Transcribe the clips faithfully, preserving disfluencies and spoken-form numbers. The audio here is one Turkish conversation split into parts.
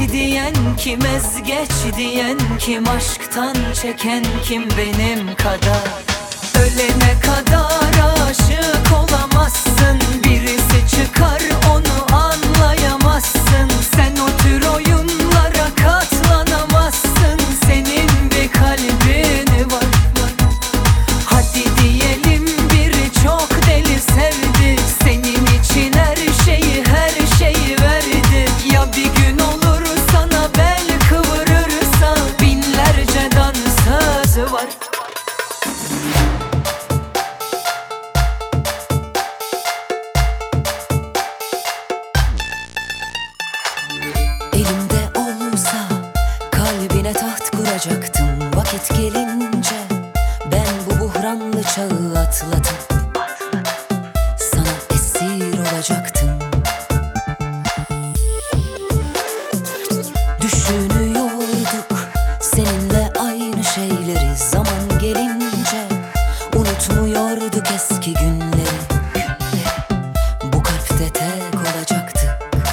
diyen kim, ezgeç diyen kim, aşktan çeken kim benim kadar? Ölene kadar aşık olamazsın, birisi çıkar onu anlayamazsın. Sen o tür oyunlara katlanamazsın, senin bir kalbin var. Hadi diyelim biri çok deli sevdi, senin için her şeyi her şeyi verdi. Ya bir gün olur sana bel kıvırırsa, binlerce dansözü var. Elimde olsa kalbine taht kuracaktım. Vakit gelince ben bu buhranlı çağı atlatıp sana esir olacaktım. Düşünüyorduk seninle aynı şeyleri, zaman gelince unutmuyorduk eski günleri. Bu kalpte tek olacaktık.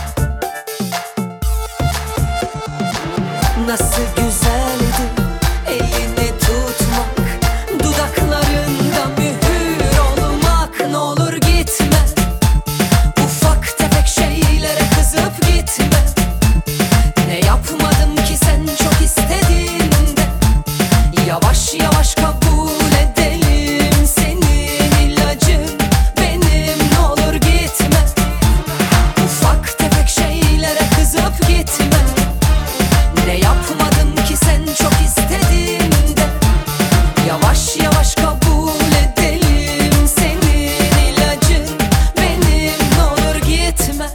Nasıl güzeldi elini tutmak, dudaklarında mühür olmak. Ne olur gitme, ufak tefek şeylere kızıp gitme. Ne yapmadım ki sen çok istediğinde, yavaş yavaş kabul edelim. Senin ilacın benim, ne olur gitme, ufak tefek şeylere kızıp gitme. Ne yapmadım ki sen çok istediğinde, yavaş yavaş kabul edelim. Senin ilacın benim, ne olur gitme.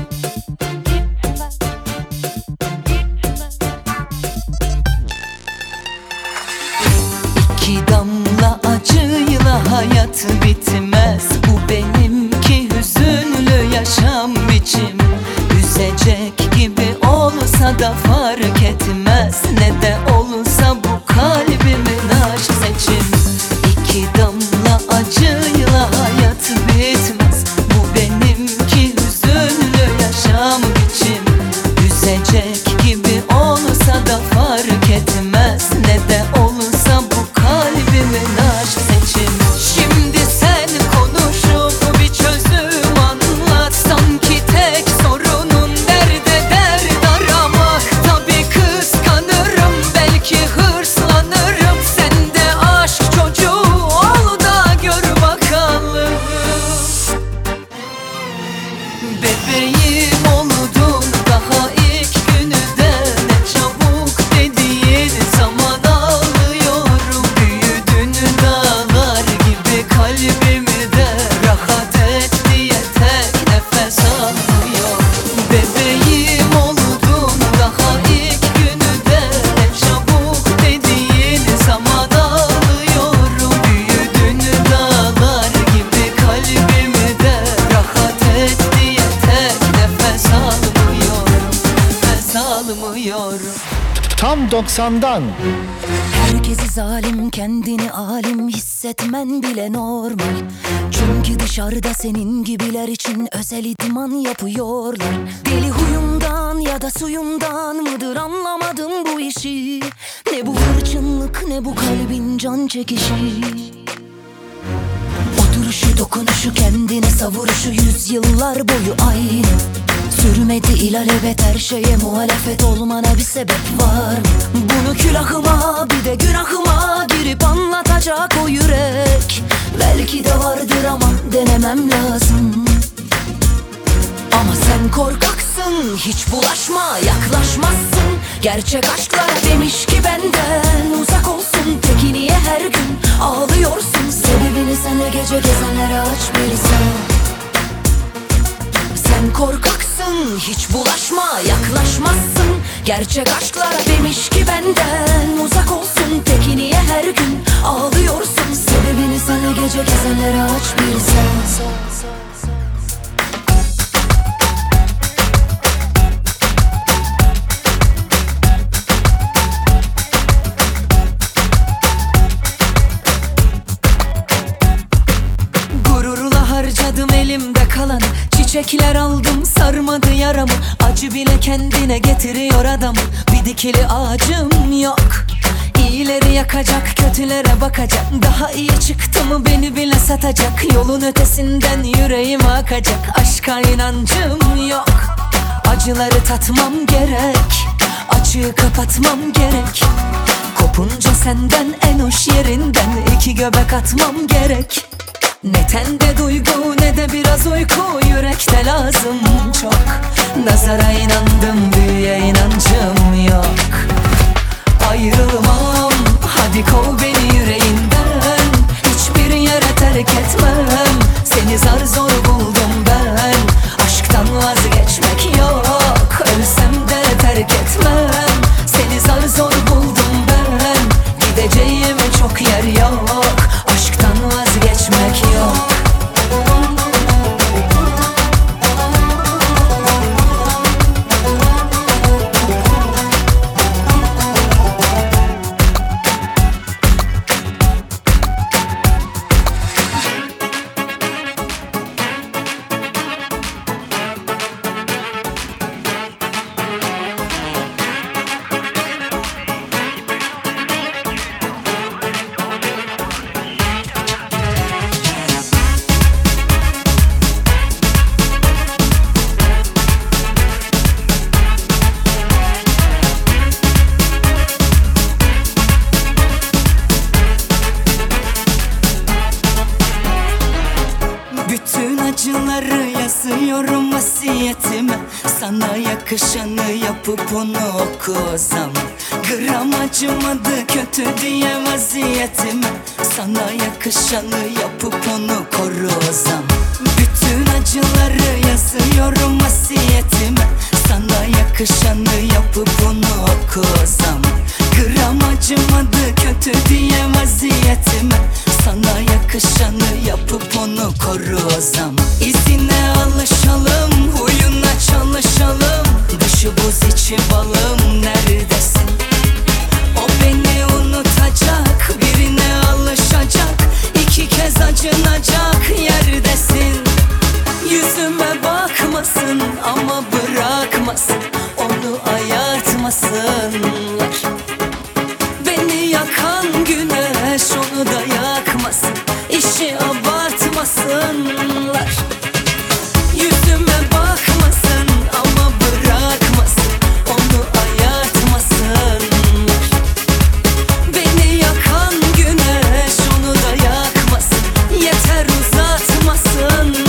İki damla acıyla hayat bitmez, bu benimki hüzünlü yaşam biçim. Üzecek gibi olsa da fark etmez, ne de olsa bu kalbimin aşk seçim. İki damla acıyla hayat bitmez, bu benimki hüzünlü yaşam biçim. Üzecek gibi olsa da fark etmez, ne de olsa bu kalbimin aşk seçim. Şimdi sen konuşup bir çözüm anlat, sanki tek sorunun derde dert aramak. Tabii kıskanırım, belki hırslanırım, sen de aşk çocuğu ol da gör bakalım. Bebeğim oldun daha ilk günüde, ne çabuk dediğin zaman ağlıyorum. Büyüdün dağlar gibi kalbimi de, rahat et diye tek nefes almıyor. Bebeğim oldun daha ilk günüde, ne çabuk dediğin zaman ağlıyorum. Büyüdün dağlar gibi kalbimi de, rahat et diye tek nefes almıyorum, nefes almıyorum. Tam doksandan. Herkesi zalim, kendini alim hissetmen bile normal. Çünkü dışarıda senin gibiler için özel idman yapıyorlar. Deli huyumdan ya da suyumdan mıdır anlamadım bu işi. Ne bu hırçınlık, ne bu kalbin can çekişi. Oturuşu, dokunuşu, kendine savuruşu yüzyıllar boyu aynı. Sürmedi ilelebet, her şeye muhalefet olmana bir sebep var mı? Bunu külahıma bir de günahıma girip anlatacak o yürek belki de vardır ama denemem lazım. Ama sen korkaksın, hiç bulaşma, yaklaşmazsın. Gerçek aşklar demiş ki benden uzak olsun. Peki niye her gün ağlıyorsun? Sebebini sen gece gezenlere aç bilsen. Sen korkaksın, hiç bulaşma, yaklaşmazsın. Gerçek aşklara demiş ki benden uzak olsun. Peki niye her gün ağlıyorsun? Sebebini sen gece gezenlere aç bilsen. elimde kalan çiçekler aldım, sarmadı yaramı. Acı bile kendine getiriyor bekliyor adam. Bir dikili ağacım yok. İyileri yakacak, kötülere bakacak. Daha iyi çıktı mı beni bile satacak. Yolun ötesinden yüreğim akacak. Aşka inancım yok. Acıları tatmam gerek. Açığı kapatmam gerek. Kopunca senden en hoş yerinden iki göbek atmam gerek. Ne tende duygu ne de biraz uyku, yürekte lazım çok. Nazara inandım, büyüye inancım yok. Ayrılmam, hadi kov beni yüreğinden. Hiçbir yere terk etmem. Seni zar zor buldum ben. Aşktan vazgeçmek yok. Ölsem de terk etmem. Seni zar zor buldum ben. Gideceğim çok yer yok. Aşktan vazgeçmek yok. Bütün acıları yazıyorum vasiyetime. Sana yakışanı yapıp onu oku o zaman. Gram acımadı kötü diye vaziyetime. Sana yakışanı yapıp onu koru o zaman. Bütün acıları yazıyorum vasiyetime. Sana yakışanı yapıp onu oku o zaman. Gram acımadı kötü diye vaziyetime. Sana yakışanı yapıp onu koru o zaman. İzine alışalım, huyuna çalışalım. Dışı buz içi balım, neredesin? O beni unutacak, birine alışacak. İki kez acınacak yerdesin. Yüzüme bakmasın ama bırakmasın. Onu ayartmasınlar. Beni yakan güneş onu da yakmasın. İşi abartmasınlar. Yüzüme bakmasın ama bırakmasın. Onu ayartmasınlar. Beni yakan güneş onu da yakmasın. Yeter uzatmasınlar.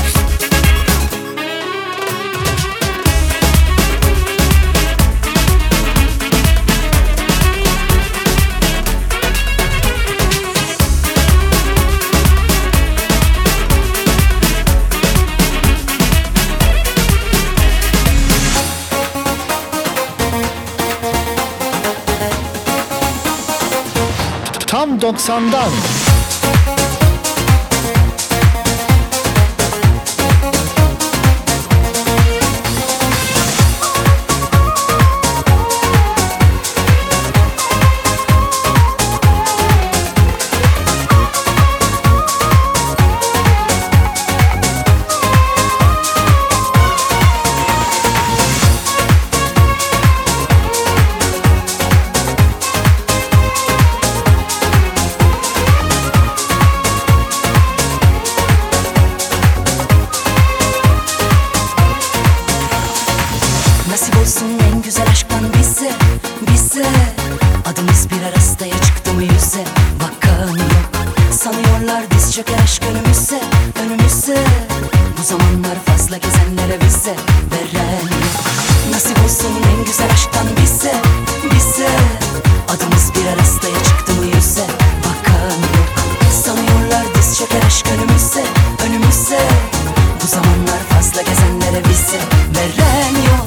Tam doksandan. Nasip olsun en güzel aşktan bize, bize. Adımız bir arasaya çıktı mı yüze, bakan yok. Sanıyorlar diz çöker aşk önümüze, önümüze. Bu zamanlar fazla gezenlere bize veren yok. Nasip olsun en güzel aşktan bize, bize. Adımız bir arasaya çıktı mı yüze, bakan yok. Sanıyorlar diz çöker aşk önümüze, önümüze. Bu zamanlar fazla gezenlere bize veren yok.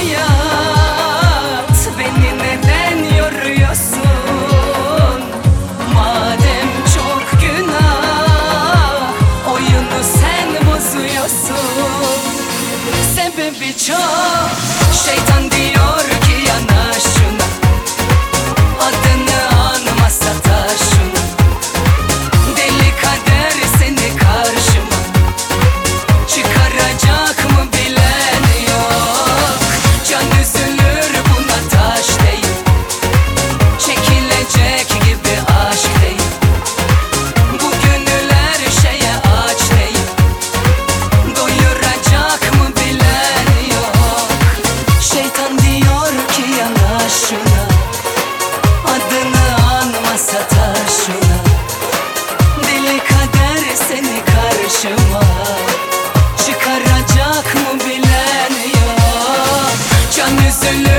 Hayat, beni neden yoruyorsun? Madem çok günah, oyunu sen bozuyorsun. Sebebi çok, şeytan diyor ki yanaş.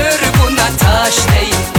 ömür buna taş değil.